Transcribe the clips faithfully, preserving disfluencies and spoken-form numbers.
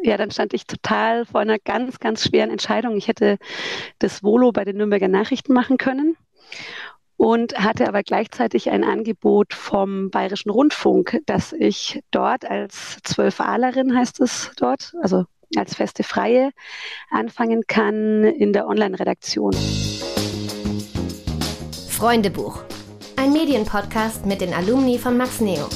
ja, dann stand ich total vor einer ganz, ganz schweren Entscheidung. Ich hätte das Volo bei den Nürnberger Nachrichten machen können und hatte aber gleichzeitig ein Angebot vom Bayerischen Rundfunk, dass ich dort als Zwölf-Ahlerin, heißt es dort, also als feste Freie, anfangen kann in der Online-Redaktion. Freundebuch, ein Medienpodcast mit den Alumni von Max Neo.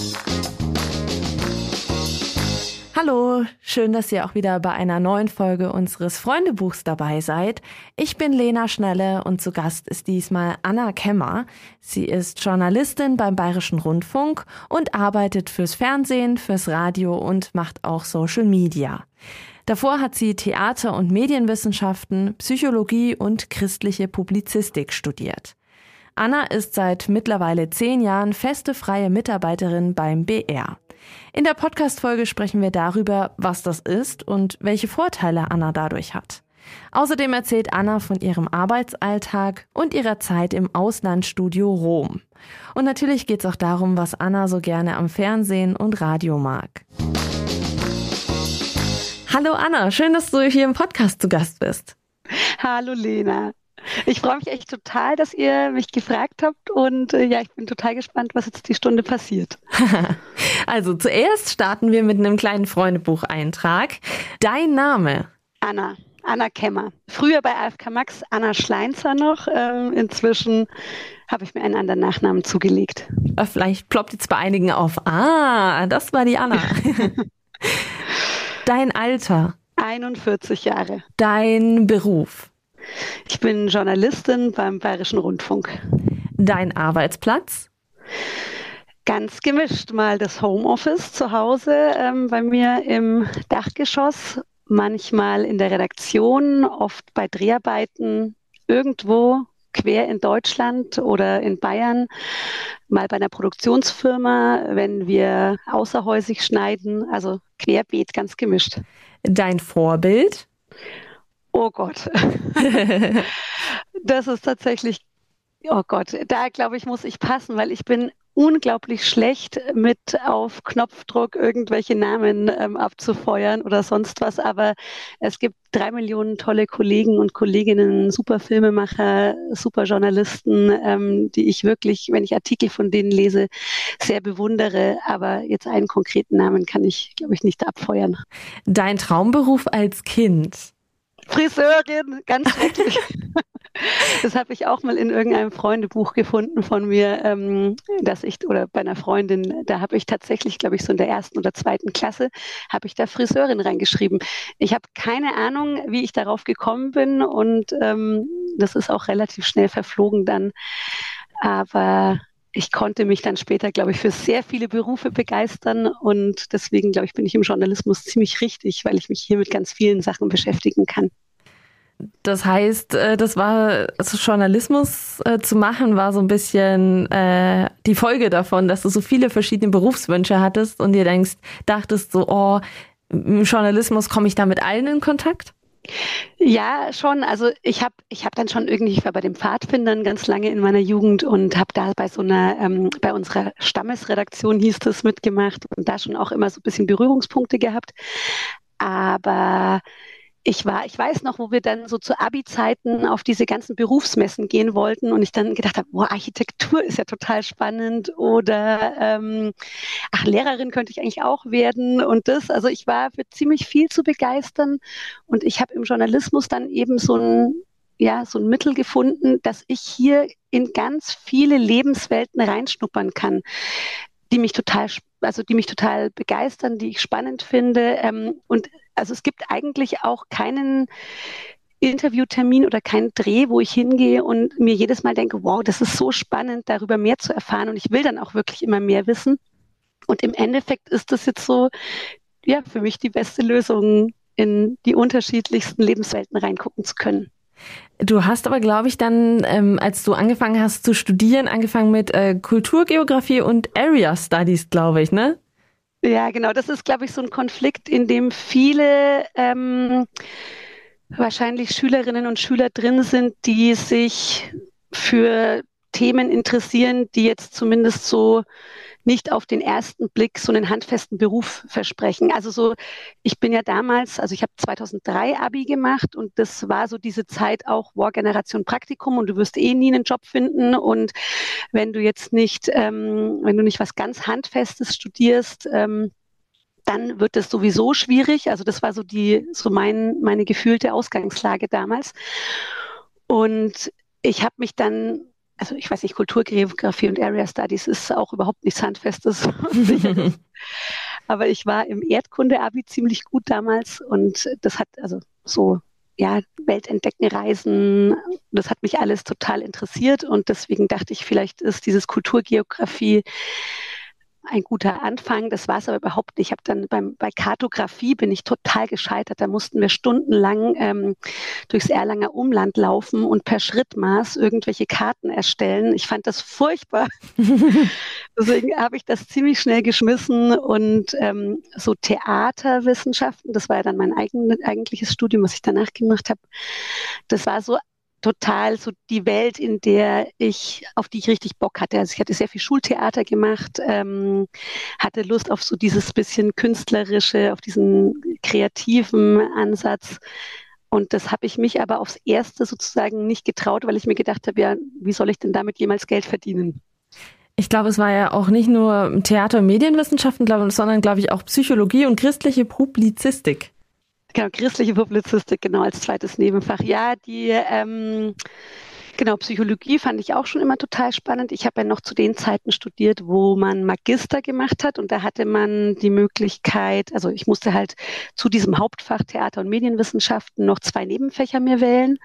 Hallo, schön, dass ihr auch wieder bei einer neuen Folge unseres Freundebuchs dabei seid. Ich bin Lena Schnelle und zu Gast ist diesmal Anna Kemmer. Sie ist Journalistin beim Bayerischen Rundfunk und arbeitet fürs Fernsehen, fürs Radio und macht auch Social Media. Davor hat sie Theater- und Medienwissenschaften, Psychologie und christliche Publizistik studiert. Anna ist seit mittlerweile zehn Jahren feste freie Mitarbeiterin beim B R. In der Podcast-Folge sprechen wir darüber, was das ist und welche Vorteile Anna dadurch hat. Außerdem erzählt Anna von ihrem Arbeitsalltag und ihrer Zeit im Auslandsstudio Rom. Und natürlich geht es auch darum, was Anna so gerne am Fernsehen und Radio mag. Hallo Anna, schön, dass du hier im Podcast zu Gast bist. Hallo Lena. Ich freue mich echt total, dass ihr mich gefragt habt und äh, ja, ich bin total gespannt, was jetzt die Stunde passiert. Also zuerst starten wir mit einem kleinen Freundebucheintrag. Dein Name? Anna, Anna Kemmer. Früher bei A F K Max Anna Schleinzer noch. Ähm, inzwischen habe ich mir einen anderen Nachnamen zugelegt. Vielleicht ploppt jetzt bei einigen auf. Ah, das war die Anna. Dein Alter? einundvierzig Jahre. Dein Beruf? Ich bin Journalistin beim Bayerischen Rundfunk. Dein Arbeitsplatz? Ganz gemischt. Mal das Homeoffice zu Hause ähm, bei mir im Dachgeschoss, manchmal in der Redaktion, oft bei Dreharbeiten irgendwo quer in Deutschland oder in Bayern, mal bei einer Produktionsfirma, wenn wir außerhäusig schneiden, also querbeet, ganz gemischt. Dein Vorbild? Oh Gott. Das ist tatsächlich, oh Gott, da glaube ich, muss ich passen, weil ich bin unglaublich schlecht mit auf Knopfdruck irgendwelche Namen ähm, abzufeuern oder sonst was. Aber es gibt drei Millionen tolle Kollegen und Kolleginnen, super Filmemacher, super Journalisten, ähm, die ich wirklich, wenn ich Artikel von denen lese, sehr bewundere. Aber jetzt einen konkreten Namen kann ich, glaube ich, nicht abfeuern. Dein Traumberuf als Kind? Friseurin, ganz schrecklich. Das habe ich auch mal in irgendeinem Freundebuch gefunden von mir, ähm, dass ich, oder bei einer Freundin, da habe ich tatsächlich, glaube ich, so in der ersten oder zweiten Klasse, habe ich da Friseurin reingeschrieben. Ich habe keine Ahnung, wie ich darauf gekommen bin und ähm, das ist auch relativ schnell verflogen dann. Aber ich konnte mich dann später, glaube ich, für sehr viele Berufe begeistern und deswegen, glaube ich, bin ich im Journalismus ziemlich richtig, weil ich mich hier mit ganz vielen Sachen beschäftigen kann. Das heißt, das war, also Journalismus äh, zu machen, war so ein bisschen äh, die Folge davon, dass du so viele verschiedene Berufswünsche hattest und dir denkst, dachtest so, oh, im Journalismus komme ich da mit allen in Kontakt? Ja, schon. Also ich habe ich hab dann schon irgendwie, ich war bei den Pfadfindern ganz lange in meiner Jugend und habe da bei so einer, ähm, bei unserer Stammesredaktion hieß das, mitgemacht und da schon auch immer so ein bisschen Berührungspunkte gehabt. Aber ich war, ich weiß noch, wo wir dann so zu Abi-Zeiten auf diese ganzen Berufsmessen gehen wollten und ich dann gedacht habe, boah, Architektur ist ja total spannend oder ähm, ach, Lehrerin könnte ich eigentlich auch werden und das. Also ich war für ziemlich viel zu begeistern und ich habe im Journalismus dann eben so ein, ja, so ein Mittel gefunden, dass ich hier in ganz viele Lebenswelten reinschnuppern kann, die mich total, also die mich total begeistern, die ich spannend finde. Ähm, und also es gibt eigentlich auch keinen Interviewtermin oder keinen Dreh, wo ich hingehe und mir jedes Mal denke, wow, das ist so spannend, darüber mehr zu erfahren. Und ich will dann auch wirklich immer mehr wissen. Und im Endeffekt ist das jetzt so, ja, für mich die beste Lösung, in die unterschiedlichsten Lebenswelten reingucken zu können. Du hast aber, glaube ich, dann, ähm, als du angefangen hast zu studieren, angefangen mit äh, Kulturgeografie und Area Studies, glaube ich, ne? Ja, genau. Das ist, glaube ich, so ein Konflikt, in dem viele ähm, wahrscheinlich Schülerinnen und Schüler drin sind, die sich für Themen interessieren, die jetzt zumindest so nicht auf den ersten Blick so einen handfesten Beruf versprechen. Also so, ich bin ja damals, also ich habe zweitausenddrei Abi gemacht und das war so diese Zeit auch War Generation Praktikum und du wirst eh nie einen Job finden und wenn du jetzt nicht, ähm, wenn du nicht was ganz Handfestes studierst, ähm, dann wird es sowieso schwierig. Also das war so die, so mein, meine gefühlte Ausgangslage damals. Und ich habe mich dann, also ich weiß nicht, Kulturgeografie und Area Studies ist auch überhaupt nichts Handfestes. Aber ich war im Erdkunde-Abi ziemlich gut damals und das hat also so, ja, Weltentdecken, Reisen, das hat mich alles total interessiert und deswegen dachte ich, vielleicht ist dieses Kulturgeografie ein guter Anfang. Das war es aber überhaupt nicht. Ich habe dann beim, bei Kartografie bin ich total gescheitert. Da mussten wir stundenlang ähm, durchs Erlanger Umland laufen und per Schrittmaß irgendwelche Karten erstellen. Ich fand das furchtbar. Deswegen habe ich das ziemlich schnell geschmissen und ähm, so Theaterwissenschaften, das war ja dann mein eigen, eigentliches Studium, was ich danach gemacht habe. Das war so total so die Welt, in der ich, auf die ich richtig Bock hatte. Also ich hatte sehr viel Schultheater gemacht, ähm, hatte Lust auf so dieses bisschen künstlerische, auf diesen kreativen Ansatz. Und das habe ich mich aber aufs Erste sozusagen nicht getraut, weil ich mir gedacht habe, ja, wie soll ich denn damit jemals Geld verdienen? Ich glaube, es war ja auch nicht nur Theater- und Medienwissenschaften, glaube, sondern, glaube ich, auch Psychologie und christliche Publizistik. Genau, christliche Publizistik, genau, als zweites Nebenfach. Ja, die, ähm, genau, Psychologie fand ich auch schon immer total spannend. Ich habe ja noch zu den Zeiten studiert, wo man Magister gemacht hat und da hatte man die Möglichkeit, also ich musste halt zu diesem Hauptfach Theater- und Medienwissenschaften noch zwei Nebenfächer mir wählen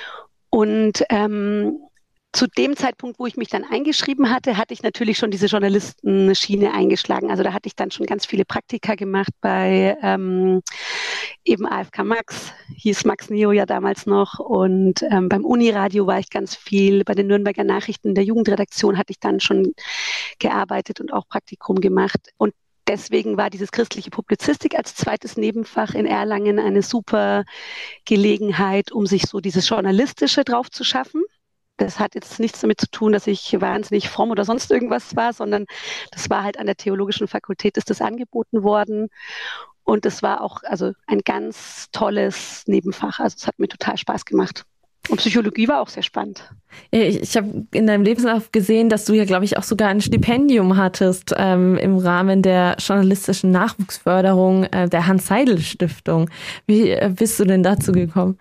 und ähm, zu dem Zeitpunkt, wo ich mich dann eingeschrieben hatte, hatte ich natürlich schon diese Journalistenschiene eingeschlagen. Also da hatte ich dann schon ganz viele Praktika gemacht bei ähm, eben A F K Max, hieß Max Neo ja damals noch. Und ähm, beim Uniradio war ich ganz viel. Bei den Nürnberger Nachrichten der Jugendredaktion hatte ich dann schon gearbeitet und auch Praktikum gemacht. Und deswegen war dieses christliche Publizistik als zweites Nebenfach in Erlangen eine super Gelegenheit, um sich so dieses Journalistische drauf zu schaffen. Das hat jetzt nichts damit zu tun, dass ich wahnsinnig fromm oder sonst irgendwas war, sondern das war halt an der Theologischen Fakultät ist das angeboten worden. Und das war auch also ein ganz tolles Nebenfach. Also es hat mir total Spaß gemacht. Und Psychologie war auch sehr spannend. Ich, ich habe in deinem Lebenslauf gesehen, dass du ja, glaube ich, auch sogar ein Stipendium hattest ähm, im Rahmen der journalistischen Nachwuchsförderung äh, der Hans-Seidel-Stiftung. Wie äh, bist du denn dazu gekommen?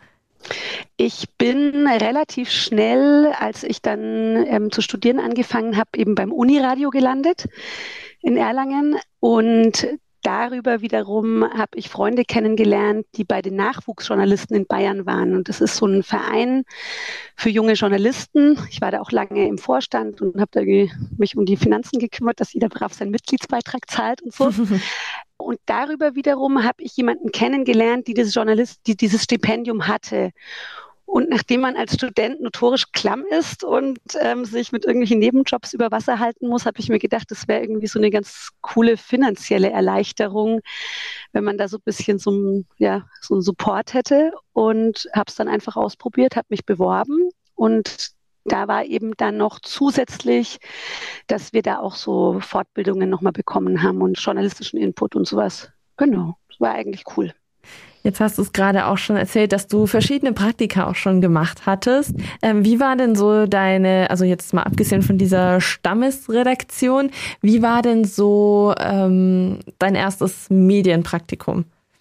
Ich bin relativ schnell, als ich dann ähm, zu studieren angefangen habe, eben beim Uniradio gelandet in Erlangen und darüber wiederum habe ich Freunde kennengelernt, die bei den Nachwuchsjournalisten in Bayern waren. Und das ist so ein Verein für junge Journalisten. Ich war da auch lange im Vorstand und habe da mich um die Finanzen gekümmert, dass jeder brav seinen Mitgliedsbeitrag zahlt und so. Und darüber wiederum habe ich jemanden kennengelernt, die dieses Journalist, die dieses Stipendium hatte. Und nachdem man als Student notorisch klamm ist und ähm, sich mit irgendwelchen Nebenjobs über Wasser halten muss, habe ich mir gedacht, das wäre irgendwie so eine ganz coole finanzielle Erleichterung, wenn man da so ein bisschen so ein, ja, so einen Support hätte. Und habe es dann einfach ausprobiert, habe mich beworben und da war eben dann noch zusätzlich, dass wir da auch so Fortbildungen nochmal bekommen haben und journalistischen Input und sowas. Genau, das war eigentlich cool. Jetzt hast du es gerade auch schon erzählt, dass du verschiedene Praktika auch schon gemacht hattest. Ähm, wie war denn so deine, also jetzt mal abgesehen von dieser Stammesredaktion, wie war denn so ähm, dein erstes Medienpraktikum?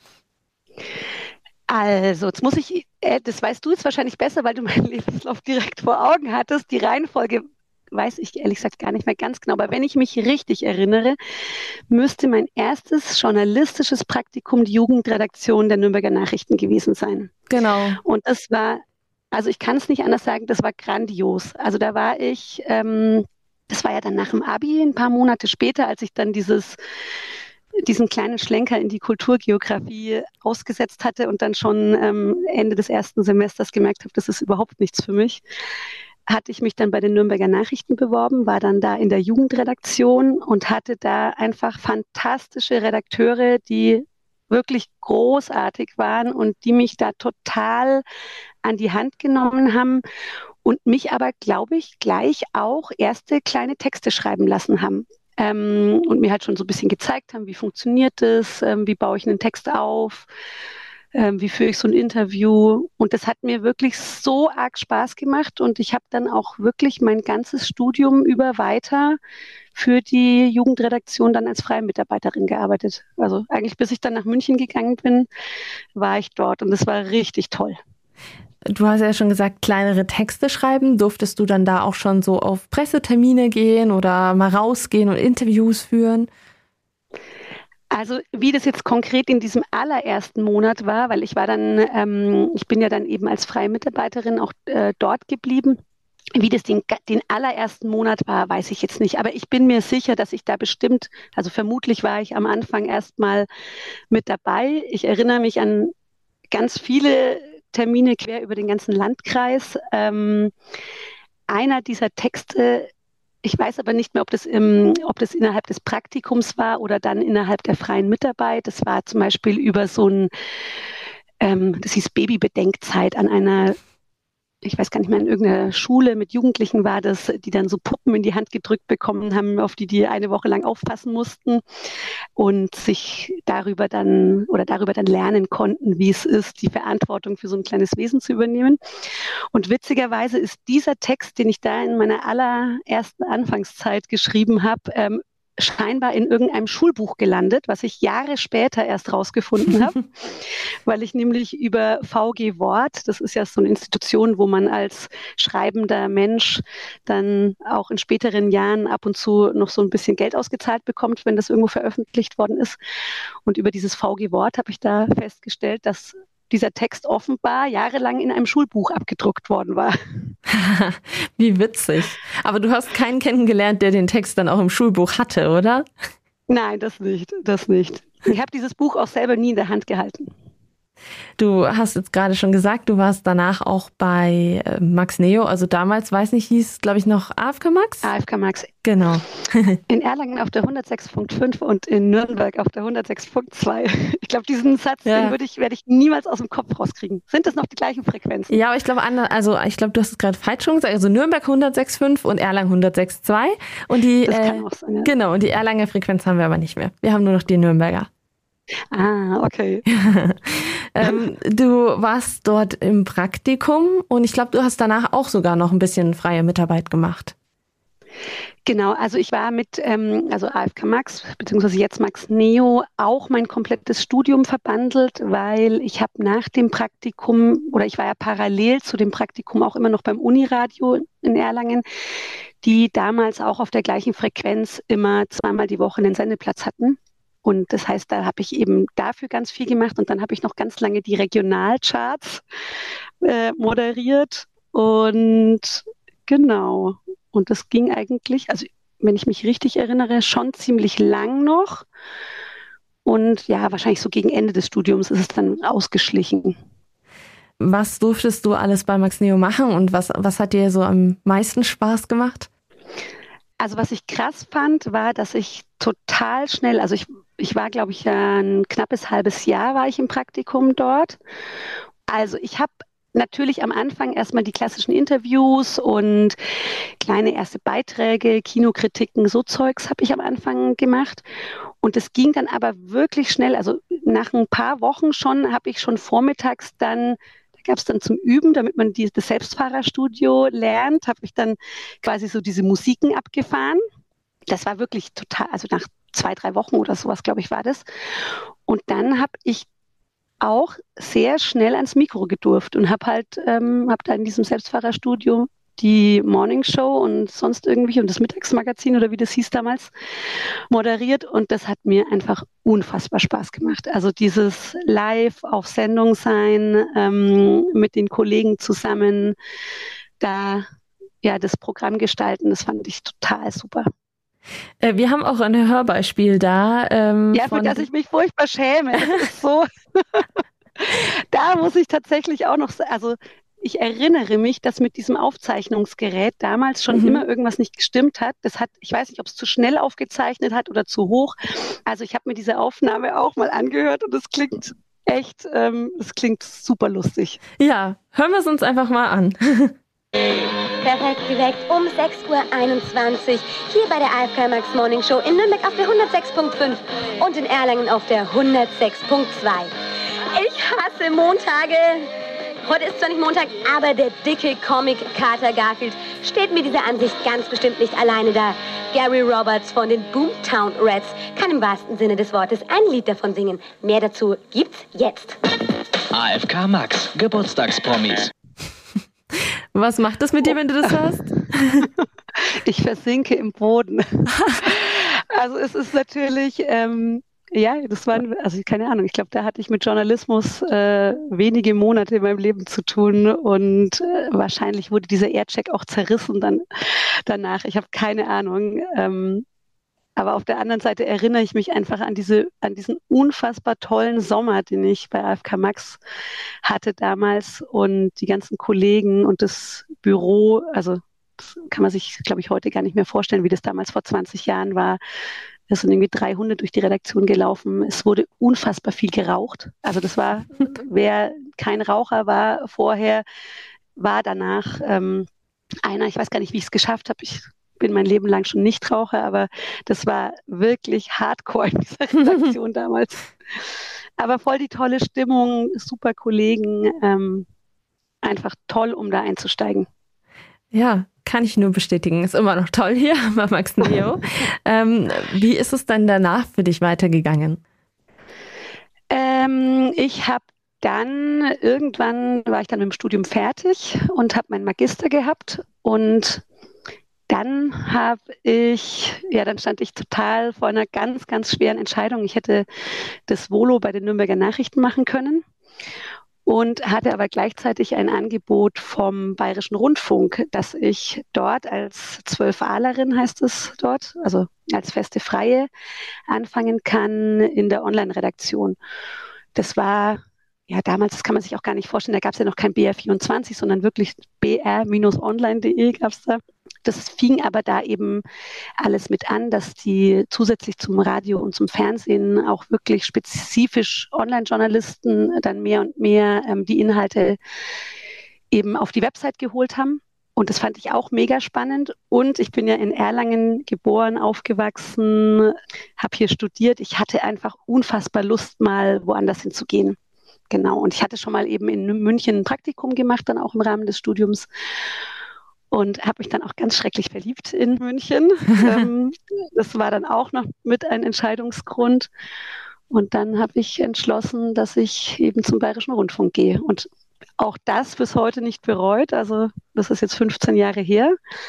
Also, jetzt muss ich, äh, das weißt du jetzt wahrscheinlich besser, weil du meinen Lebenslauf direkt vor Augen hattest. Die Reihenfolge weiß ich ehrlich gesagt gar nicht mehr ganz genau. Aber wenn ich mich richtig erinnere, müsste mein erstes journalistisches Praktikum die Jugendredaktion der Nürnberger Nachrichten gewesen sein. Genau. Und das war, also ich kann es nicht anders sagen, das war grandios. Also da war ich, ähm, das war ja dann nach dem Abi, ein paar Monate später, als ich dann dieses diesen kleinen Schlenker in die Kulturgeografie ausgesetzt hatte und dann schon ähm, Ende des ersten Semesters gemerkt habe, das ist überhaupt nichts für mich, hatte ich mich dann bei den Nürnberger Nachrichten beworben, war dann da in der Jugendredaktion und hatte da einfach fantastische Redakteure, die wirklich großartig waren und die mich da total an die Hand genommen haben und mich aber, glaube ich, gleich auch erste kleine Texte schreiben lassen haben. ähm, und mir halt schon so ein bisschen gezeigt haben, wie funktioniert das, ähm, wie baue ich einen Text auf, ähm, wie führe ich so ein Interview. Und das hat mir wirklich so arg Spaß gemacht und ich habe dann auch wirklich mein ganzes Studium über weiter für die Jugendredaktion dann als freie Mitarbeiterin gearbeitet. Also eigentlich bis ich dann nach München gegangen bin, war ich dort und es war richtig toll. Du hast ja schon gesagt, kleinere Texte schreiben. Durftest du dann da auch schon so auf Pressetermine gehen oder mal rausgehen und Interviews führen? Also wie das jetzt konkret in diesem allerersten Monat war, weil ich war dann, ähm, ich bin ja dann eben als freie Mitarbeiterin auch äh, dort geblieben. Wie das den, den allerersten Monat war, weiß ich jetzt nicht. Aber ich bin mir sicher, dass ich da bestimmt, also vermutlich war ich am Anfang erstmal mit dabei. Ich erinnere mich an ganz viele Termine quer über den ganzen Landkreis. Ähm, einer dieser Texte, ich weiß aber nicht mehr, ob das, im, ob das innerhalb des Praktikums war oder dann innerhalb der freien Mitarbeit. Das war zum Beispiel über so ein, ähm, das hieß Babybedenkzeit an einer, ich weiß gar nicht mehr, in irgendeiner Schule mit Jugendlichen war das, die dann so Puppen in die Hand gedrückt bekommen haben, auf die die eine Woche lang aufpassen mussten und sich darüber dann oder darüber dann lernen konnten, wie es ist, die Verantwortung für so ein kleines Wesen zu übernehmen. Und witzigerweise ist dieser Text, den ich da in meiner allerersten Anfangszeit geschrieben habe, ähm, scheinbar in irgendeinem Schulbuch gelandet, was ich Jahre später erst rausgefunden habe, weil ich nämlich über V G Wort, das ist ja so eine Institution, wo man als schreibender Mensch dann auch in späteren Jahren ab und zu noch so ein bisschen Geld ausgezahlt bekommt, wenn das irgendwo veröffentlicht worden ist. Und über dieses V G Wort habe ich da festgestellt, dass dieser Text offenbar jahrelang in einem Schulbuch abgedruckt worden war. Wie witzig. Aber du hast keinen kennengelernt, der den Text dann auch im Schulbuch hatte, oder? Nein, das nicht, das nicht. Ich habe dieses Buch auch selber nie in der Hand gehalten. Du hast jetzt gerade schon gesagt, du warst danach auch bei äh, Max Neo, also damals, weiß nicht, hieß, glaube ich, noch A F K Max? A F K Max. Genau. In Erlangen auf der hundertsechs Punkt fünf und in Nürnberg auf der hundertsechs Punkt zwei. Ich glaube, diesen Satz, ja. den würde ich, werde ich niemals aus dem Kopf rauskriegen. Sind das noch die gleichen Frequenzen? Ja, aber ich glaube, also ich glaube, du hast es gerade falsch schon gesagt. Also Nürnberg hundertsechs Komma fünf und Erlangen hundertsechs Komma zwei. Und die, das äh, kann auch sein, ja. Genau, und die Erlanger Frequenz haben wir aber nicht mehr. Wir haben nur noch die Nürnberger. Ah, okay. ähm, du warst dort im Praktikum und ich glaube, du hast danach auch sogar noch ein bisschen freie Mitarbeit gemacht. Genau, also ich war mit, ähm, also A F K Max, beziehungsweise jetzt Max Neo, auch mein komplettes Studium verbandelt, weil ich habe nach dem Praktikum, oder ich war ja parallel zu dem Praktikum auch immer noch beim Uniradio in Erlangen, die damals auch auf der gleichen Frequenz immer zweimal die Woche einen Sendeplatz hatten. Und das heißt, da habe ich eben dafür ganz viel gemacht und dann habe ich noch ganz lange die Regionalcharts äh, moderiert und genau. Und das ging eigentlich, also wenn ich mich richtig erinnere, schon ziemlich lang noch. Und ja, wahrscheinlich so gegen Ende des Studiums ist es dann ausgeschlichen. Was durftest du alles bei Max Neo machen und was, was hat dir so am meisten Spaß gemacht? Also was ich krass fand, war, dass ich total schnell, also ich, ich war, glaube ich, ein knappes halbes Jahr war ich im Praktikum dort. Also ich habe natürlich am Anfang erstmal die klassischen Interviews und kleine erste Beiträge, Kinokritiken, so Zeugs habe ich am Anfang gemacht. Und es ging dann aber wirklich schnell, also nach ein paar Wochen schon, habe ich schon vormittags dann, da gab es dann zum Üben, damit man die, das Selbstfahrerstudio lernt, habe ich dann quasi so diese Musiken abgefahren. Das war wirklich total, also nach zwei, drei Wochen oder sowas, glaube ich, war das. Und dann habe ich auch sehr schnell ans Mikro gedurft und habe halt, ähm, habe da in diesem Selbstfahrerstudio die Morning Show und sonst irgendwie und das Mittagsmagazin oder wie das hieß damals moderiert und das hat mir einfach unfassbar Spaß gemacht. Also dieses live auf Sendung sein, ähm, mit den Kollegen zusammen, da ja das Programm gestalten, das fand ich total super. Wir haben auch ein Hörbeispiel da. Ähm, ja, für das ich mich furchtbar schäme. Das ist so. Da muss ich tatsächlich auch noch, also ich erinnere mich, dass mit diesem Aufzeichnungsgerät damals schon mhm. immer irgendwas nicht gestimmt hat. Das hat, ich weiß nicht, ob es zu schnell aufgezeichnet hat oder zu hoch. Also ich habe mir diese Aufnahme auch mal angehört und es klingt echt, ähm, es klingt super lustig. Ja, hören wir es uns einfach mal an. Perfekt geweckt um sechs Uhr einundzwanzig. Hier bei der A F K Max Morning Show in Nürnberg auf der hundertsechs Komma fünf und in Erlangen auf der hundertsechs Komma zwei. Ich hasse Montage. Heute ist zwar nicht Montag, aber der dicke Comic-Kater Garfield steht mit dieser Ansicht ganz bestimmt nicht alleine da. Gary Roberts von den Boomtown Rats kann im wahrsten Sinne des Wortes ein Lied davon singen. Mehr dazu gibt's jetzt. A F K Max, Geburtstagspromis. Was macht das mit dir, wenn du das hörst? Ich versinke im Boden. Also es ist natürlich... Ähm Ja, das waren, also keine Ahnung, ich glaube, da hatte ich mit Journalismus äh, wenige Monate in meinem Leben zu tun und äh, wahrscheinlich wurde dieser Aircheck auch zerrissen dann danach. Ich habe keine Ahnung. Ähm, aber auf der anderen Seite erinnere ich mich einfach an diese, an diesen unfassbar tollen Sommer, den ich bei A F K Max hatte damals und die ganzen Kollegen und das Büro. Also das kann man sich, glaube ich, heute gar nicht mehr vorstellen, wie das damals vor zwanzig Jahren war. Es sind irgendwie drei Hunde durch die Redaktion gelaufen. Es wurde unfassbar viel geraucht. Also das war, wer kein Raucher war vorher, war danach ähm, einer. Ich weiß gar nicht, wie ich es geschafft habe. Ich bin mein Leben lang schon Nichtraucher, aber das war wirklich hardcore in dieser Redaktion damals. Aber voll die tolle Stimmung, super Kollegen. Ähm, einfach toll, um da einzusteigen. Ja, kann ich nur bestätigen. Ist immer noch toll hier bei Max Neo. ähm, wie ist es dann danach für dich weitergegangen? Ähm, ich habe dann, irgendwann war ich dann mit dem Studium fertig und habe meinen Magister gehabt und dann habe ich, ja, dann stand ich total vor einer ganz, ganz schweren Entscheidung. Ich hätte das Volo bei den Nürnberger Nachrichten machen können. Und hatte aber gleichzeitig ein Angebot vom Bayerischen Rundfunk, dass ich dort als Zwölf-Ahlerin, heißt es dort, also als feste Freie, anfangen kann in der Online-Redaktion. Das war, ja damals, das kann man sich auch gar nicht vorstellen, da gab es ja noch kein B R vierundzwanzig, sondern wirklich b r online punkt de gab es da. Das fing aber da eben alles mit an, dass die zusätzlich zum Radio und zum Fernsehen auch wirklich spezifisch Online-Journalisten dann mehr und mehr ähm, die Inhalte eben auf die Website geholt haben. Und das fand ich auch mega spannend. Und ich bin ja in Erlangen geboren, aufgewachsen, habe hier studiert. Ich hatte einfach unfassbar Lust, mal woanders hinzugehen. Genau. Und ich hatte schon mal eben in München ein Praktikum gemacht, dann auch im Rahmen des Studiums. Und habe mich dann auch ganz schrecklich verliebt in München. ähm, das war dann auch noch mit ein Entscheidungsgrund. Und dann habe ich entschlossen, dass ich eben zum Bayerischen Rundfunk gehe. Und auch das bis heute nicht bereut. Also das ist jetzt fünfzehn Jahre her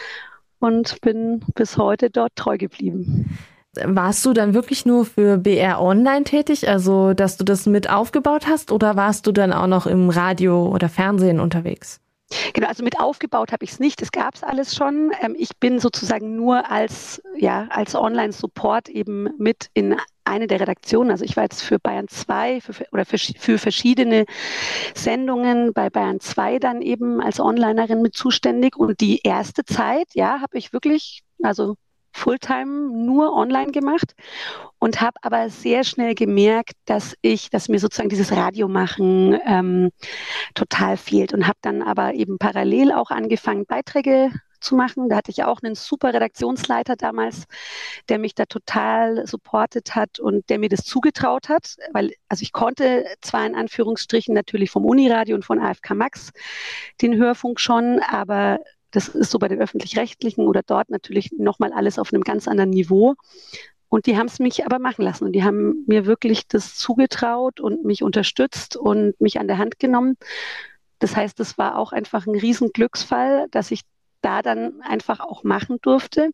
und bin bis heute dort treu geblieben. Warst du dann wirklich nur für B R Online tätig, also dass du das mit aufgebaut hast, oder warst du dann auch noch im Radio oder Fernsehen unterwegs? Genau, also mit aufgebaut habe ich es nicht, das gab es alles schon. Ähm, ich bin sozusagen nur als, ja, als Online-Support eben mit in eine der Redaktionen. Also ich war jetzt für Bayern zwei für, oder für, für verschiedene Sendungen bei Bayern zwei dann eben als Onlinerin mit zuständig. Und die erste Zeit, ja, habe ich wirklich, also Fulltime nur online gemacht und habe aber sehr schnell gemerkt, dass ich, dass mir sozusagen dieses Radiomachen ähm, total fehlt und habe dann aber eben parallel auch angefangen, Beiträge zu machen. Da hatte ich auch einen super Redaktionsleiter damals, der mich da total supportet hat und der mir das zugetraut hat, weil also ich konnte zwar in Anführungsstrichen natürlich vom Uniradio und von A F K Max den Hörfunk schon, aber das ist so bei den Öffentlich-Rechtlichen oder dort natürlich nochmal alles auf einem ganz anderen Niveau. Und die haben es mich aber machen lassen und die haben mir wirklich das zugetraut und mich unterstützt und mich an der Hand genommen. Das heißt, das war auch einfach ein riesen Glücksfall, dass ich da dann einfach auch machen durfte.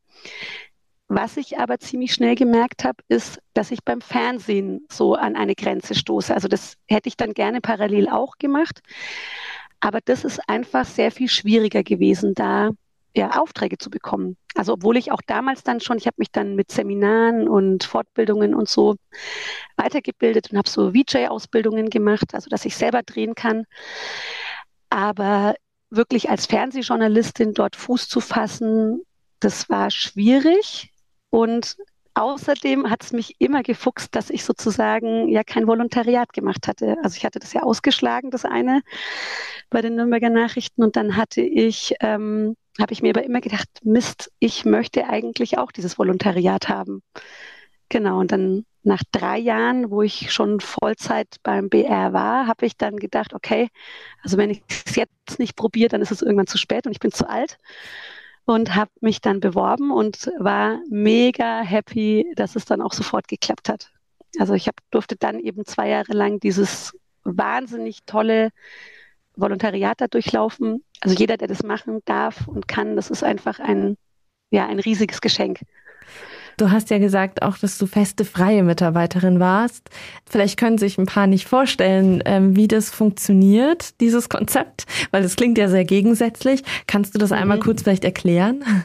Was ich aber ziemlich schnell gemerkt habe, ist, dass ich beim Fernsehen so an eine Grenze stoße. Also das hätte ich dann gerne parallel auch gemacht. Aber das ist einfach sehr viel schwieriger gewesen, da ja, Aufträge zu bekommen. Also obwohl ich auch damals dann schon, ich habe mich dann mit Seminaren und Fortbildungen und so weitergebildet und habe so V J-Ausbildungen gemacht, also dass ich selber drehen kann. Aber wirklich als Fernsehjournalistin dort Fuß zu fassen, das war schwierig. Und außerdem hat es mich immer gefuchst, dass ich sozusagen ja kein Volontariat gemacht hatte. Also ich hatte das ja ausgeschlagen, das eine bei den Nürnberger Nachrichten. Und dann hatte ich ähm, habe ich mir aber immer gedacht, Mist, ich möchte eigentlich auch dieses Volontariat haben. Genau, und dann nach drei Jahren, wo ich schon Vollzeit beim B R war, habe ich dann gedacht, okay, also wenn ich es jetzt nicht probiere, dann ist es irgendwann zu spät und ich bin zu alt. Und habe mich dann beworben und war mega happy, dass es dann auch sofort geklappt hat. Also ich hab, durfte dann eben zwei Jahre lang dieses wahnsinnig tolle Volontariat da durchlaufen. Also jeder, der das machen darf und kann, das ist einfach ein, ja, ein riesiges Geschenk. Du hast ja gesagt auch, dass du feste freie Mitarbeiterin warst. Vielleicht können sich ein paar nicht vorstellen, wie das funktioniert, dieses Konzept, weil das klingt ja sehr gegensätzlich. Kannst du das einmal mhm. kurz vielleicht erklären?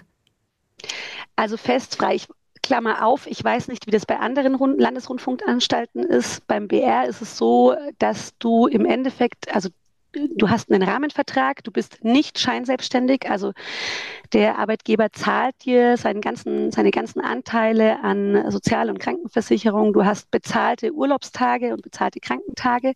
Also festfrei, ich Klammer auf, ich weiß nicht, wie das bei anderen Rund- Landesrundfunkanstalten ist. Beim B R ist es so, dass du im Endeffekt, also du hast einen Rahmenvertrag, du bist nicht scheinselbstständig, also der Arbeitgeber zahlt dir seinen ganzen, seine ganzen Anteile an Sozial- und Krankenversicherung, du hast bezahlte Urlaubstage und bezahlte Krankentage,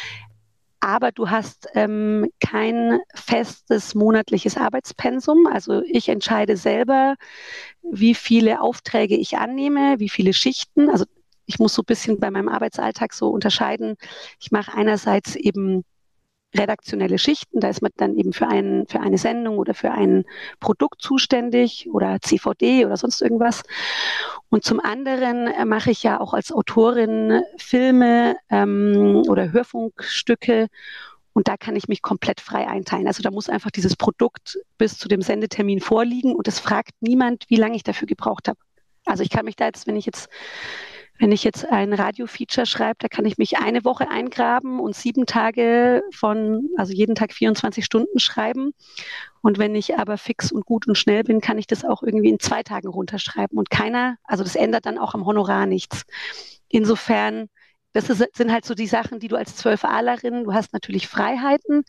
aber du hast ähm, kein festes monatliches Arbeitspensum. Also ich entscheide selber, wie viele Aufträge ich annehme, wie viele Schichten. Also ich muss so ein bisschen bei meinem Arbeitsalltag so unterscheiden. Ich mache einerseits eben redaktionelle Schichten, da ist man dann eben für, einen, für eine Sendung oder für ein Produkt zuständig oder C V D oder sonst irgendwas. Und zum anderen mache ich ja auch als Autorin Filme ähm, oder Hörfunkstücke und da kann ich mich komplett frei einteilen. Also da muss einfach dieses Produkt bis zu dem Sendetermin vorliegen und es fragt niemand, wie lange ich dafür gebraucht habe. Also ich kann mich da jetzt, wenn ich jetzt Wenn ich jetzt ein Radio-Feature schreibe, da kann ich mich eine Woche eingraben und sieben Tage von, also jeden Tag vierundzwanzig Stunden schreiben. Und wenn ich aber fix und gut und schnell bin, kann ich das auch irgendwie in zwei Tagen runterschreiben. Und keiner, also das ändert dann auch am Honorar nichts. Insofern, das ist, sind halt so die Sachen, die du als Zwölf-Ahlerin, du hast natürlich Freiheiten,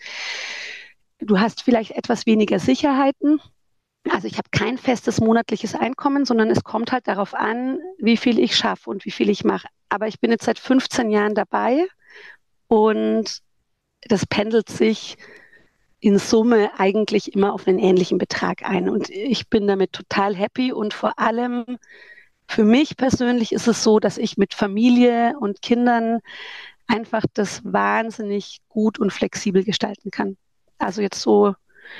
du hast vielleicht etwas weniger Sicherheiten. Also ich habe kein festes monatliches Einkommen, sondern es kommt halt darauf an, wie viel ich schaffe und wie viel ich mache. Aber ich bin jetzt seit fünfzehn Jahren dabei und das pendelt sich in Summe eigentlich immer auf einen ähnlichen Betrag ein. Und ich bin damit total happy und vor allem für mich persönlich ist es so, dass ich mit Familie und Kindern einfach das wahnsinnig gut und flexibel gestalten kann. Also jetzt so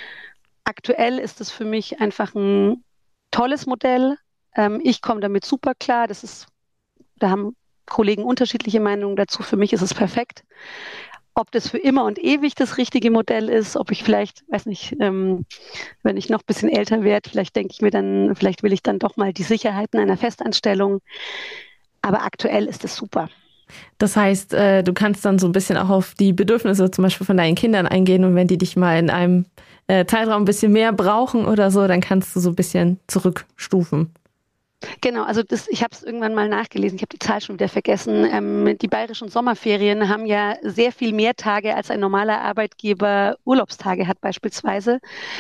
aktuell ist es für mich einfach ein tolles Modell. Ähm, ich komme damit super klar. Das ist, da haben Kollegen unterschiedliche Meinungen dazu. Für mich ist es perfekt. Ob das für immer und ewig das richtige Modell ist, ob ich vielleicht, weiß nicht, ähm, wenn ich noch ein bisschen älter werde, vielleicht denke ich mir dann, vielleicht will ich dann doch mal die Sicherheiten einer Festanstellung. Aber aktuell ist es super. Das heißt, äh, du kannst dann so ein bisschen auch auf die Bedürfnisse zum Beispiel von deinen Kindern eingehen und wenn die dich mal in einem äh, Zeitraum ein bisschen mehr brauchen oder so, dann kannst du so ein bisschen zurückstufen. Genau, also das, ich habe es irgendwann mal nachgelesen, ich habe die Zahl schon wieder vergessen. Ähm, die bayerischen Sommerferien haben ja sehr viel mehr Tage, als ein normaler Arbeitgeber Urlaubstage hat beispielsweise.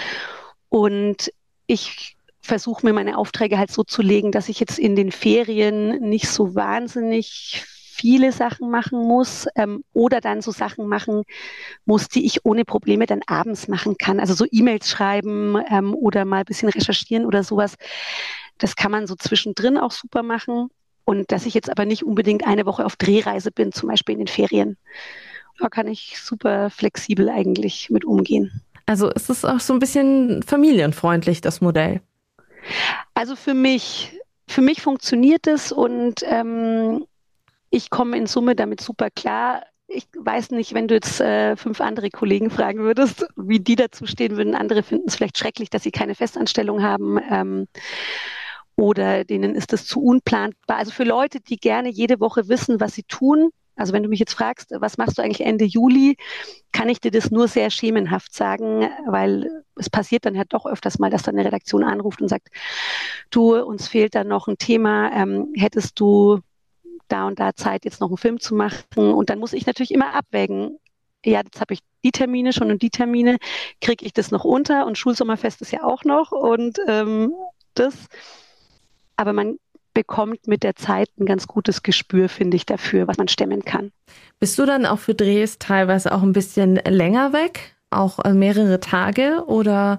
Und ich versuche mir meine Aufträge halt so zu legen, dass ich jetzt in den Ferien nicht so wahnsinnig viele Sachen machen muss ähm, oder dann so Sachen machen muss, die ich ohne Probleme dann abends machen kann. Also so E-Mails schreiben ähm, oder mal ein bisschen recherchieren oder sowas. Das kann man so zwischendrin auch super machen. Und dass ich jetzt aber nicht unbedingt eine Woche auf Drehreise bin, zum Beispiel in den Ferien. Da kann ich super flexibel eigentlich mit umgehen. Also ist es auch so ein bisschen familienfreundlich, das Modell? Also für mich, für mich funktioniert es und ähm, ich komme in Summe damit super klar. Ich weiß nicht, wenn du jetzt äh, fünf andere Kollegen fragen würdest, wie die dazu stehen würden. Andere finden es vielleicht schrecklich, dass sie keine Festanstellung haben ähm, oder denen ist das zu unplanbar. Also für Leute, die gerne jede Woche wissen, was sie tun. Also wenn du mich jetzt fragst, was machst du eigentlich Ende Juli, kann ich dir das nur sehr schemenhaft sagen, weil es passiert dann ja doch öfters mal, dass dann eine Redaktion anruft und sagt, du, uns fehlt da noch ein Thema, ähm, hättest du da und da Zeit, jetzt noch einen Film zu machen. Und dann muss ich natürlich immer abwägen, ja, jetzt habe ich die Termine schon und die Termine, kriege ich das noch unter und Schulsommerfest ist ja auch noch und ähm, das, aber man bekommt mit der Zeit ein ganz gutes Gespür, finde ich, dafür, was man stemmen kann. Bist du dann auch für Drehs teilweise auch ein bisschen länger weg, auch mehrere Tage oder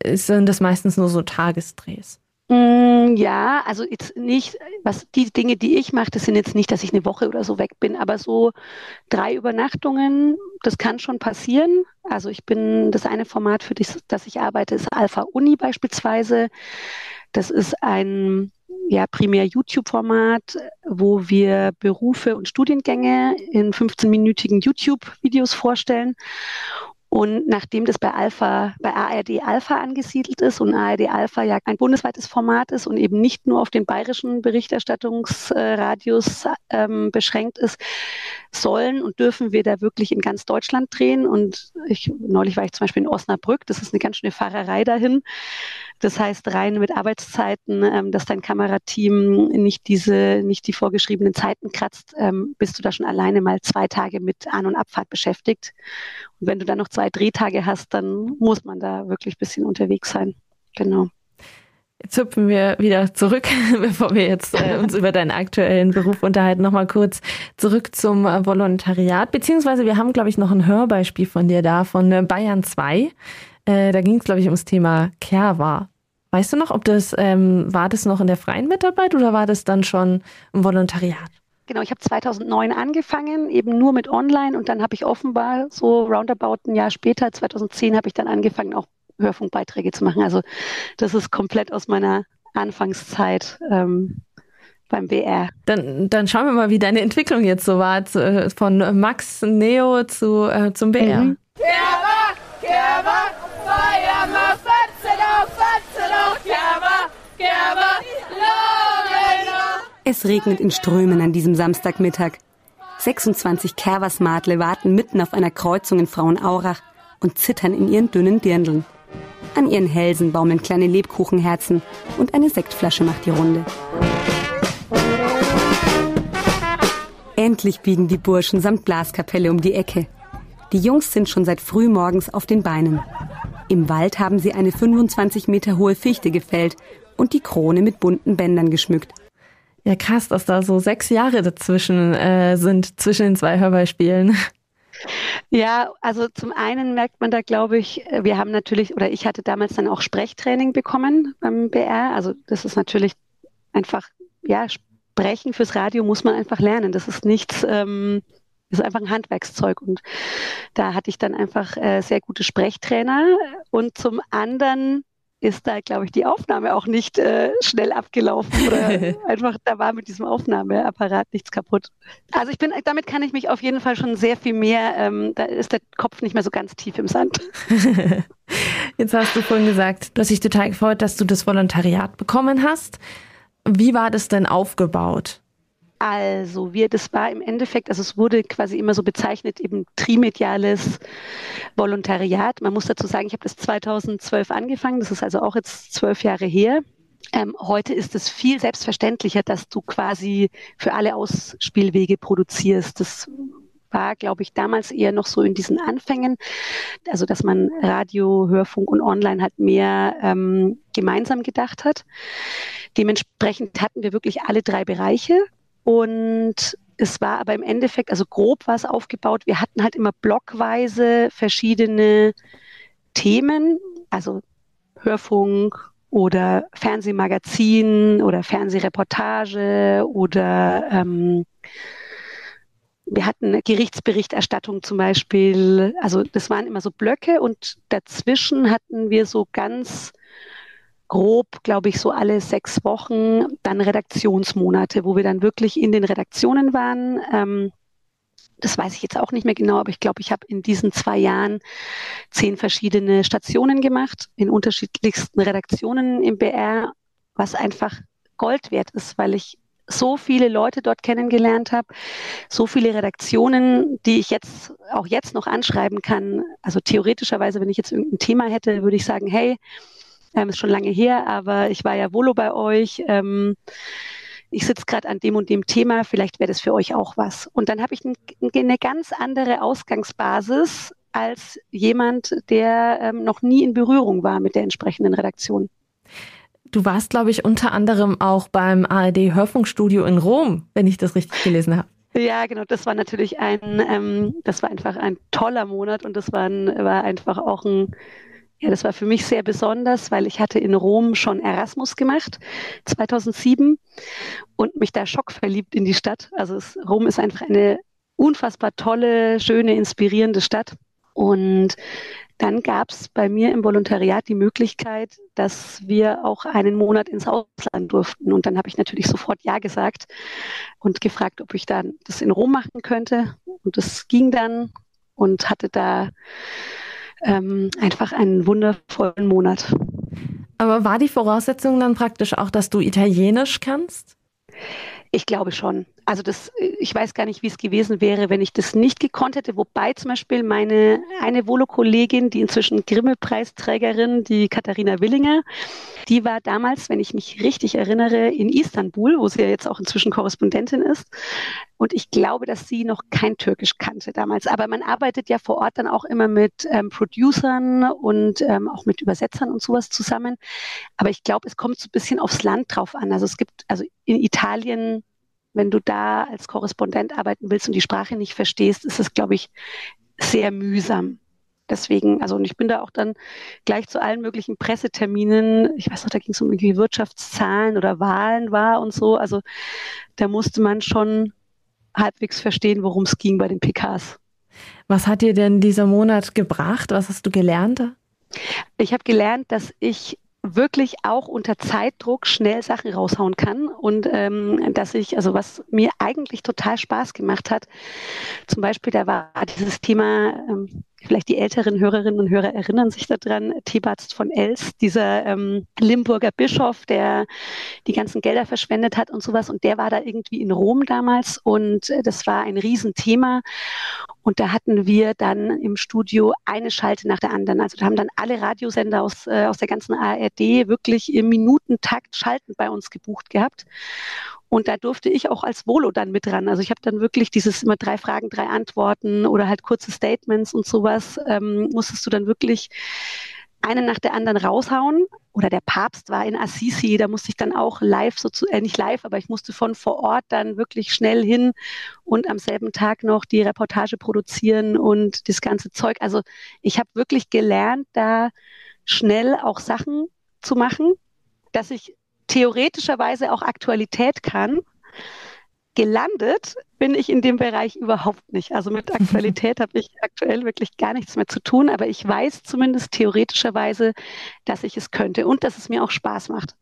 sind das meistens nur so Tagesdrehs? Ja, also jetzt nicht, was die Dinge, die ich mache, das sind jetzt nicht, dass ich eine Woche oder so weg bin, aber so drei Übernachtungen, das kann schon passieren. Also ich bin, das eine Format, für das, das ich arbeite, ist Alpha Uni beispielsweise. Das ist ein ja, primär YouTube-Format, wo wir Berufe und Studiengänge in fünfzehnminütigen YouTube-Videos vorstellen. Und nachdem das bei Alpha, bei A R D Alpha angesiedelt ist und A R D Alpha ja ein bundesweites Format ist und eben nicht nur auf den bayerischen Berichterstattungsradius ähm, beschränkt ist, sollen und dürfen wir da wirklich in ganz Deutschland drehen. Und ich, neulich war ich zum Beispiel in Osnabrück, das ist eine ganz schöne Fahrerei dahin. Das heißt, rein mit Arbeitszeiten, ähm, dass dein Kamerateam nicht diese, nicht die vorgeschriebenen Zeiten kratzt, ähm, bist du da schon alleine mal zwei Tage mit An- und Abfahrt beschäftigt. Und wenn du dann noch zwei Drehtage hast, dann muss man da wirklich ein bisschen unterwegs sein. Genau. Jetzt hüpfen wir wieder zurück, bevor wir jetzt äh, uns über deinen aktuellen Beruf unterhalten, nochmal kurz zurück zum äh, Volontariat. Beziehungsweise wir haben, glaube ich, noch ein Hörbeispiel von dir da, von äh, Bayern zwei. Äh, da ging es, glaube ich, ums Thema Kerwa. Weißt du noch, ob das, ähm, war das noch in der freien Mitarbeit oder war das dann schon im Volontariat? Genau, ich habe zweitausendneun angefangen, eben nur mit Online und dann habe ich offenbar so roundabout ein Jahr später, zweitausendzehn, habe ich dann angefangen, auch Hörfunkbeiträge zu machen. Also das ist komplett aus meiner Anfangszeit ähm, beim B R. Dann, dann schauen wir mal, wie deine Entwicklung jetzt so war, zu, von Max Neo zu, äh, zum B R. Mhm. Kerwa, Kerwa, Feuer mal Fatzelow, Fatzelow, Kerwa, Kerwa, Lorena. Es regnet in Strömen an diesem Samstagmittag. sechsundzwanzig Kerwas-Madle warten mitten auf einer Kreuzung in Frauenaurach und zittern in ihren dünnen Dirndln. An ihren Hälsen baumeln kleine Lebkuchenherzen und eine Sektflasche macht die Runde. Endlich biegen die Burschen samt Blaskapelle um die Ecke. Die Jungs sind schon seit frühmorgens auf den Beinen. Im Wald haben sie eine fünfundzwanzig Meter hohe Fichte gefällt und die Krone mit bunten Bändern geschmückt. Ja, krass, dass da so sechs Jahre dazwischen äh, sind, zwischen den zwei Hörbeispielen. Ja, also zum einen merkt man da, glaube ich, wir haben natürlich, oder ich hatte damals dann auch Sprechtraining bekommen beim B R. Also das ist natürlich einfach, ja, Sprechen fürs Radio muss man einfach lernen. Das ist nichts, ähm, das ist einfach ein Handwerkszeug. Und da hatte ich dann einfach äh, sehr gute Sprechtrainer. Und zum anderen ist da, glaube ich, die Aufnahme auch nicht äh, schnell abgelaufen oder einfach, da war mit diesem Aufnahmeapparat nichts kaputt. Also ich bin, damit kann ich mich auf jeden Fall schon sehr viel mehr, ähm, da ist der Kopf nicht mehr so ganz tief im Sand. Jetzt hast du vorhin gesagt, du hast dich total gefreut, dass du das Volontariat bekommen hast. Wie war das denn aufgebaut? Also wir, das war im Endeffekt, also es wurde quasi immer so bezeichnet, eben trimediales Volontariat. Man muss dazu sagen, ich habe das zweitausendzwölf angefangen, das ist also auch jetzt zwölf Jahre her. Ähm, heute ist es viel selbstverständlicher, dass du quasi für alle Ausspielwege produzierst. Das war, glaube ich, damals eher noch so in diesen Anfängen, also dass man Radio, Hörfunk und Online halt mehr ähm, gemeinsam gedacht hat. Dementsprechend hatten wir wirklich alle drei Bereiche. Und es war aber im Endeffekt, also grob war es aufgebaut, wir hatten halt immer blockweise verschiedene Themen, also Hörfunk oder Fernsehmagazin oder Fernsehreportage oder ähm, wir hatten Gerichtsberichterstattung zum Beispiel, also das waren immer so Blöcke und dazwischen hatten wir so ganz grob, glaube ich, so alle sechs Wochen dann Redaktionsmonate, wo wir dann wirklich in den Redaktionen waren. Ähm, das weiß ich jetzt auch nicht mehr genau, aber ich glaube, ich habe in diesen zwei Jahren zehn verschiedene Stationen gemacht, in unterschiedlichsten Redaktionen im B R, was einfach Gold wert ist, weil ich so viele Leute dort kennengelernt habe, so viele Redaktionen, die ich jetzt auch jetzt noch anschreiben kann. Also theoretischerweise, wenn ich jetzt irgendein Thema hätte, würde ich sagen, hey, Ähm, ist schon lange her, aber ich war ja Volo bei euch. Ähm, ich sitze gerade an dem und dem Thema, vielleicht wäre das für euch auch was. Und dann habe ich ein, eine ganz andere Ausgangsbasis als jemand, der ähm, noch nie in Berührung war mit der entsprechenden Redaktion. Du warst, glaube ich, unter anderem auch beim A R D Hörfunkstudio in Rom, wenn ich das richtig gelesen habe. Ja, genau. Das war natürlich ein, ähm, das war einfach ein toller Monat und das war, ein, war einfach auch ein Ja, das war für mich sehr besonders, weil ich hatte in Rom schon Erasmus gemacht, zweitausendsieben, und mich da schockverliebt in die Stadt. Also es, Rom ist einfach eine unfassbar tolle, schöne, inspirierende Stadt. Und dann gab es bei mir im Volontariat die Möglichkeit, dass wir auch einen Monat ins Ausland durften. Und dann habe ich natürlich sofort Ja gesagt und gefragt, ob ich dann das in Rom machen könnte. Und das ging dann und hatte da ähm, einfach einen wundervollen Monat. Aber war die Voraussetzung dann praktisch auch, dass du Italienisch kannst? Ich glaube schon. Also das, ich weiß gar nicht, wie es gewesen wäre, wenn ich das nicht gekonnt hätte. Wobei zum Beispiel meine eine Volo-Kollegin, die inzwischen Grimme-Preisträgerin, die Katharina Willinger, die war damals, wenn ich mich richtig erinnere, in Istanbul, wo sie ja jetzt auch inzwischen Korrespondentin ist. Und ich glaube, dass sie noch kein Türkisch kannte damals. Aber man arbeitet ja vor Ort dann auch immer mit ähm, Producern und ähm, auch mit Übersetzern und sowas zusammen. Aber ich glaube, es kommt so ein bisschen aufs Land drauf an. Also es gibt, also in Italien, wenn du da als Korrespondent arbeiten willst und die Sprache nicht verstehst, ist es, glaube ich, sehr mühsam. Deswegen, also und ich bin da auch dann gleich zu allen möglichen Presseterminen, ich weiß noch, da ging es um irgendwie Wirtschaftszahlen oder Wahlen war und so, also da musste man schon halbwegs verstehen, worum es ging bei den P Ks. Was hat dir denn dieser Monat gebracht? Was hast du gelernt? Ich habe gelernt, dass ich wirklich auch unter Zeitdruck schnell Sachen raushauen kann und ähm, dass ich, also was mir eigentlich total Spaß gemacht hat, zum Beispiel, da war dieses Thema, ähm, vielleicht die älteren Hörerinnen und Hörer erinnern sich daran, Thebarzt von Els, dieser ähm, Limburger Bischof, der die ganzen Gelder verschwendet hat und sowas, und der war da irgendwie in Rom damals und äh, das war ein Riesenthema. Und da hatten wir dann im Studio eine Schalte nach der anderen. Also da haben dann alle Radiosender aus, äh, aus der ganzen A R D wirklich im Minutentakt Schalten bei uns gebucht gehabt. Und da durfte ich auch als Volo dann mit ran. Also ich habe dann wirklich dieses immer drei Fragen, drei Antworten oder halt kurze Statements und sowas, ähm, musstest du dann wirklich eine nach der anderen raushauen. Oder der Papst war in Assisi, da musste ich dann auch live, so zu, äh, nicht live, aber ich musste von vor Ort dann wirklich schnell hin und am selben Tag noch die Reportage produzieren und das ganze Zeug. Also ich habe wirklich gelernt, da schnell auch Sachen zu machen, dass ich theoretischerweise auch Aktualität kann. Gelandet bin ich in dem Bereich überhaupt nicht. Also mit Aktualität habe ich aktuell wirklich gar nichts mehr zu tun, aber ich weiß zumindest theoretischerweise, dass ich es könnte und dass es mir auch Spaß macht.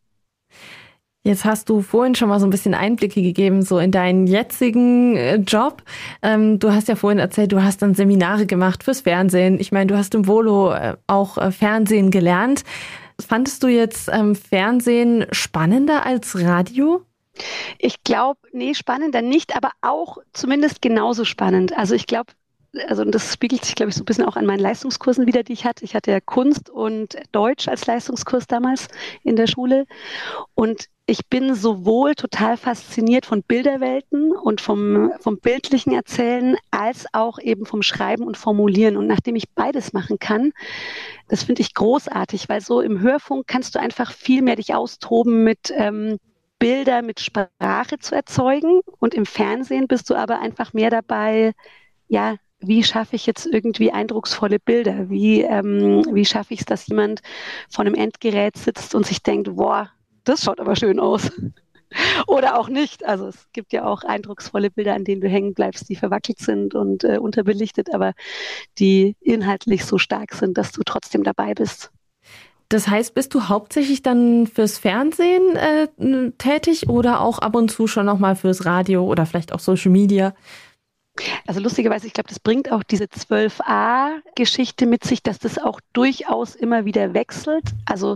Jetzt hast du vorhin schon mal so ein bisschen Einblicke gegeben, so in deinen jetzigen äh, Job. Ähm, du hast ja vorhin erzählt, du hast dann Seminare gemacht fürs Fernsehen. Ich meine, du hast im Volo äh, auch äh, Fernsehen gelernt. Fandest du jetzt ähm, Fernsehen spannender als Radio? Ich glaube, nee, spannender nicht, aber auch zumindest genauso spannend. Also ich glaube, also das spiegelt sich, glaube ich, so ein bisschen auch an meinen Leistungskursen wieder, die ich hatte. Ich hatte ja Kunst und Deutsch als Leistungskurs damals in der Schule. Und ich bin sowohl total fasziniert von Bilderwelten und vom, vom bildlichen Erzählen, als auch eben vom Schreiben und Formulieren. Und nachdem ich beides machen kann, das finde ich großartig, weil so im Hörfunk kannst du einfach viel mehr dich austoben mit ähm, Bilder, mit Sprache zu erzeugen. Und im Fernsehen bist du aber einfach mehr dabei, ja, wie schaffe ich jetzt irgendwie eindrucksvolle Bilder? Wie, ähm, wie schaffe ich es, dass jemand vor einem Endgerät sitzt und sich denkt, boah, das schaut aber schön aus. Oder auch nicht. Also es gibt ja auch eindrucksvolle Bilder, an denen du hängen bleibst, die verwackelt sind und äh, unterbelichtet, aber die inhaltlich so stark sind, dass du trotzdem dabei bist. Das heißt, bist du hauptsächlich dann fürs Fernsehen äh, tätig oder auch ab und zu schon nochmal fürs Radio oder vielleicht auch Social Media? Also lustigerweise, ich glaube, das bringt auch diese zwölf a-Geschichte mit sich, dass das auch durchaus immer wieder wechselt. Also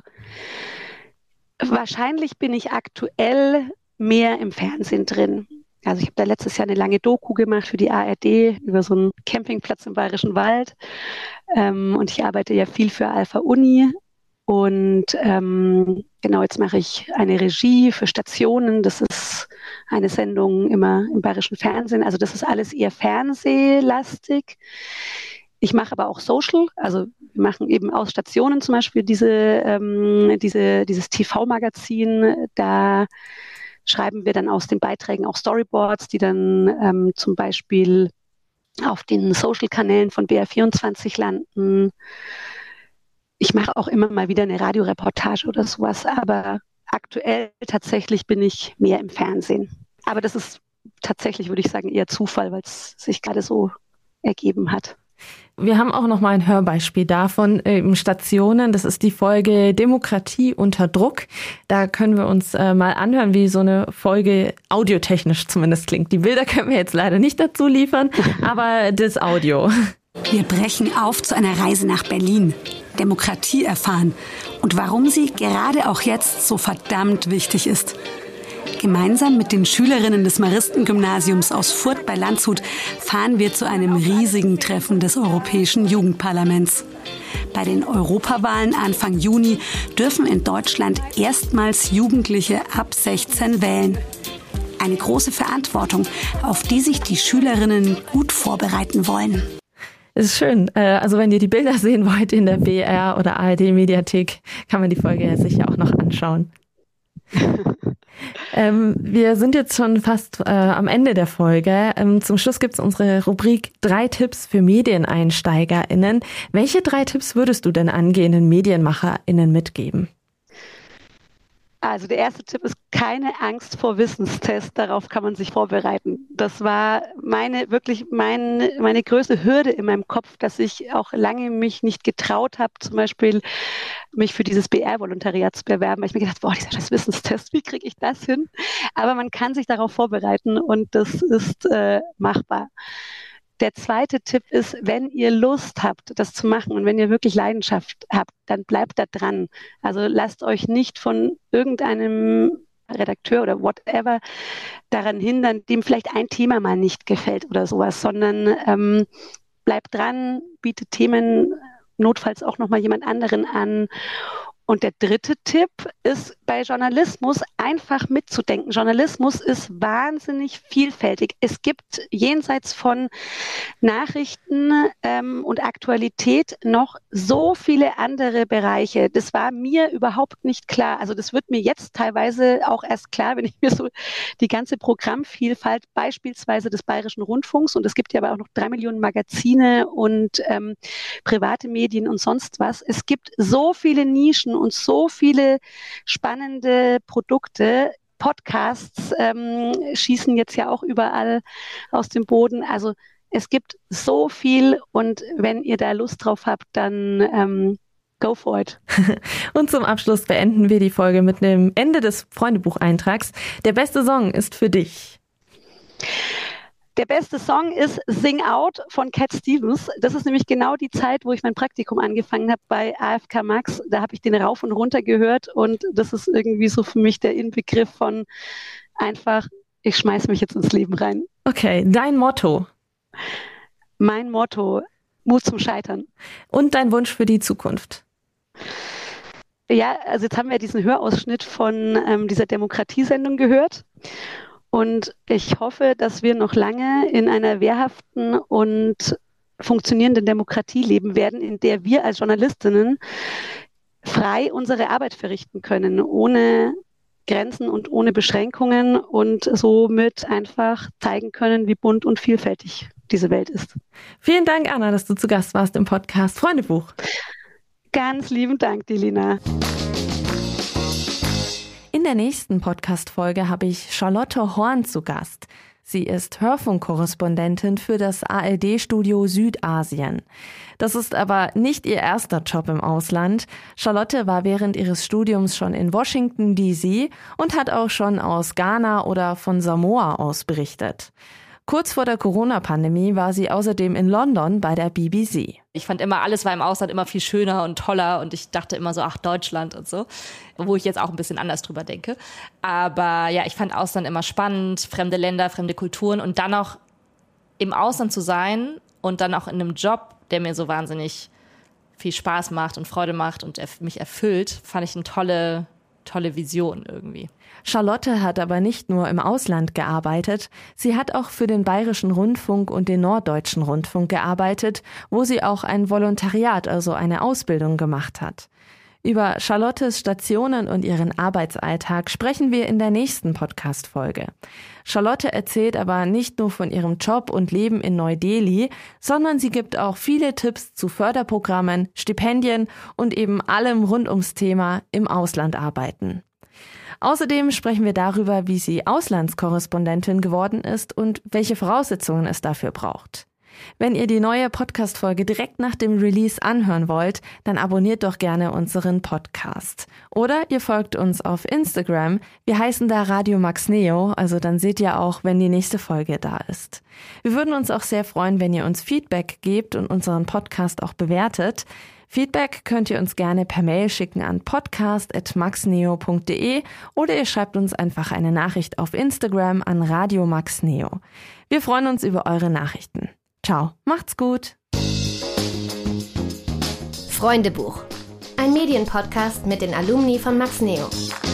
wahrscheinlich bin ich aktuell mehr im Fernsehen drin. Also ich habe da letztes Jahr eine lange Doku gemacht für die A R D über so einen Campingplatz im Bayerischen Wald. Ähm, und ich arbeite ja viel für Alpha Uni. Und ähm, genau, jetzt mache ich eine Regie für Stationen. Das ist eine Sendung immer im Bayerischen Fernsehen. Also das ist alles eher fernsehlastig. Ich mache aber auch Social. Also wir machen eben aus Stationen zum Beispiel diese, ähm, diese, dieses T V-Magazin. Da schreiben wir dann aus den Beiträgen auch Storyboards, die dann ähm, zum Beispiel auf den Social-Kanälen von B R vierundzwanzig landen. ich mache auch immer mal wieder eine Radioreportage oder sowas, aber aktuell tatsächlich bin ich mehr im Fernsehen. Aber das ist tatsächlich, würde ich sagen, eher Zufall, weil es sich gerade so ergeben hat. Wir haben auch noch mal ein Hörbeispiel davon im Stationen. Das ist die Folge Demokratie unter Druck. Da können wir uns äh, mal anhören, wie so eine Folge audiotechnisch zumindest klingt. Die Bilder können wir jetzt leider nicht dazu liefern, aber das Audio. Wir brechen auf zu einer Reise nach Berlin. Demokratie erfahren und warum sie gerade auch jetzt so verdammt wichtig ist. Gemeinsam mit den Schülerinnen des Maristengymnasiums aus Furth bei Landshut fahren wir zu einem riesigen Treffen des Europäischen Jugendparlaments. Bei den Europawahlen Anfang Juni dürfen in Deutschland erstmals Jugendliche ab sechzehn wählen. Eine große Verantwortung, auf die sich die Schülerinnen gut vorbereiten wollen. Es ist schön. Also wenn ihr die Bilder sehen wollt in der B R oder A R D-Mediathek, kann man die Folge ja sicher auch noch anschauen. ähm, wir sind jetzt schon fast äh, am Ende der Folge. Ähm, zum Schluss gibt es unsere Rubrik drei Tipps für MedieneinsteigerInnen. Welche drei Tipps würdest du denn angehenden MedienmacherInnen mitgeben? Also der erste Tipp ist keine Angst vor Wissenstests, darauf kann man sich vorbereiten. Das war meine wirklich meine, meine größte Hürde in meinem Kopf, dass ich auch lange mich nicht getraut habe, zum Beispiel mich für dieses B R-Volontariat zu bewerben, weil ich mir gedacht habe, boah, dieser scheiß Wissenstest, wie kriege ich das hin? Aber man kann sich darauf vorbereiten und das ist äh, machbar. Der zweite Tipp ist, wenn ihr Lust habt, das zu machen und wenn ihr wirklich Leidenschaft habt, dann bleibt da dran. Also lasst euch nicht von irgendeinem Redakteur oder whatever daran hindern, dem vielleicht ein Thema mal nicht gefällt oder sowas, sondern ähm, bleibt dran, bietet Themen notfalls auch nochmal jemand anderen an. Und der dritte Tipp ist bei Journalismus einfach mitzudenken. Journalismus ist wahnsinnig vielfältig. Es gibt jenseits von Nachrichten ähm, und Aktualität noch so viele andere Bereiche. Das war mir überhaupt nicht klar. Also das wird mir jetzt teilweise auch erst klar, wenn ich mir so die ganze Programmvielfalt beispielsweise des Bayerischen Rundfunks, und es gibt ja aber auch noch drei Millionen Magazine und ähm, private Medien und sonst was. Es gibt so viele Nischen und so viele spannende Produkte. Podcasts ähm, schießen jetzt ja auch überall aus dem Boden. Also es gibt so viel und wenn ihr da Lust drauf habt, dann ähm, go for it. Und zum Abschluss beenden wir die Folge mit dem Ende des Freundebucheintrags. Der beste Song ist für dich. Der beste Song ist Sing Out von Cat Stevens. Das ist nämlich genau die Zeit, wo ich mein Praktikum angefangen habe bei A F K Max. Da habe ich den rauf und runter gehört und das ist irgendwie so für mich der Inbegriff von einfach, ich schmeiß mich jetzt ins Leben rein. Okay, dein Motto? Mein Motto, Mut zum Scheitern. Und dein Wunsch für die Zukunft? Ja, also jetzt haben wir diesen Hörausschnitt von ähm, dieser Demokratiesendung gehört. Und ich hoffe, dass wir noch lange in einer wehrhaften und funktionierenden Demokratie leben werden, in der wir als Journalistinnen frei unsere Arbeit verrichten können, ohne Grenzen und ohne Beschränkungen und somit einfach zeigen können, wie bunt und vielfältig diese Welt ist. Vielen Dank, Anna, dass du zu Gast warst im Podcast Freundebuch. Ganz lieben Dank, Delina. In der nächsten Podcast-Folge habe ich Charlotte Horn zu Gast. Sie ist Hörfunkkorrespondentin für das A R D-Studio Südasien. Das ist aber nicht ihr erster Job im Ausland. Charlotte war während ihres Studiums schon in Washington D C und hat auch schon aus Ghana oder von Samoa aus berichtet. Kurz vor der Corona-Pandemie war sie außerdem in London bei der B B C. Ich fand immer, alles war im Ausland immer viel schöner und toller und ich dachte immer so, ach, Deutschland und so, wo ich jetzt auch ein bisschen anders drüber denke. Aber ja, ich fand Ausland immer spannend, fremde Länder, fremde Kulturen und dann auch im Ausland zu sein und dann auch in einem Job, der mir so wahnsinnig viel Spaß macht und Freude macht und mich erfüllt, fand ich eine tolle, tolle Vision irgendwie. Charlotte hat aber nicht nur im Ausland gearbeitet, sie hat auch für den Bayerischen Rundfunk und den Norddeutschen Rundfunk gearbeitet, wo sie auch ein Volontariat, also eine Ausbildung gemacht hat. Über Charlottes Stationen und ihren Arbeitsalltag sprechen wir in der nächsten Podcast-Folge. Charlotte erzählt aber nicht nur von ihrem Job und Leben in Neu-Delhi, sondern sie gibt auch viele Tipps zu Förderprogrammen, Stipendien und eben allem rund ums Thema im Ausland arbeiten. Außerdem sprechen wir darüber, wie sie Auslandskorrespondentin geworden ist und welche Voraussetzungen es dafür braucht. Wenn ihr die neue Podcast-Folge direkt nach dem Release anhören wollt, dann abonniert doch gerne unseren Podcast. Oder ihr folgt uns auf Instagram. Wir heißen da Radio Max Neo, also dann seht ihr auch, wenn die nächste Folge da ist. Wir würden uns auch sehr freuen, wenn ihr uns Feedback gebt und unseren Podcast auch bewertet. Feedback könnt ihr uns gerne per Mail schicken an podcast at maxneo punkt de oder ihr schreibt uns einfach eine Nachricht auf Instagram an Radio Max Neo. Wir freuen uns über eure Nachrichten. Ciao, macht's gut. Freundebuch. Ein Medienpodcast mit den Alumni von Max Neo.